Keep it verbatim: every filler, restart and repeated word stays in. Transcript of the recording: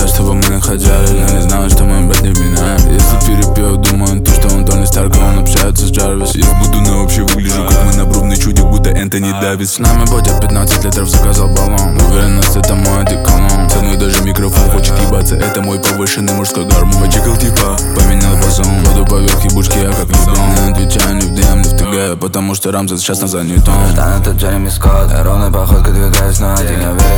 чтобы мы находили. Я не знаю, что мы, брат, не вменяем. Если перепью, думаю, то, что он Тони Старк, а он общается с Джарвис. Я буду, но вообще выгляжу, как мы на бровный чудик, будто Энтони Давис. С нами Бодя пятнадцать литров заказал баллон. Уверенность, это мой одеколон. Со мной даже микрофон хочет ебаться, это мой повышенный мужской гормон. Почекал типа, поменял фасон. Буду поверх ебучки, я как влюблен. Не отвечаю ни в ди эм, ни в ТГ, потому что Рамзес сейчас на занятом. Ждан, это Джереми Скотт, ровной походкой двигаюсь на один. Я верю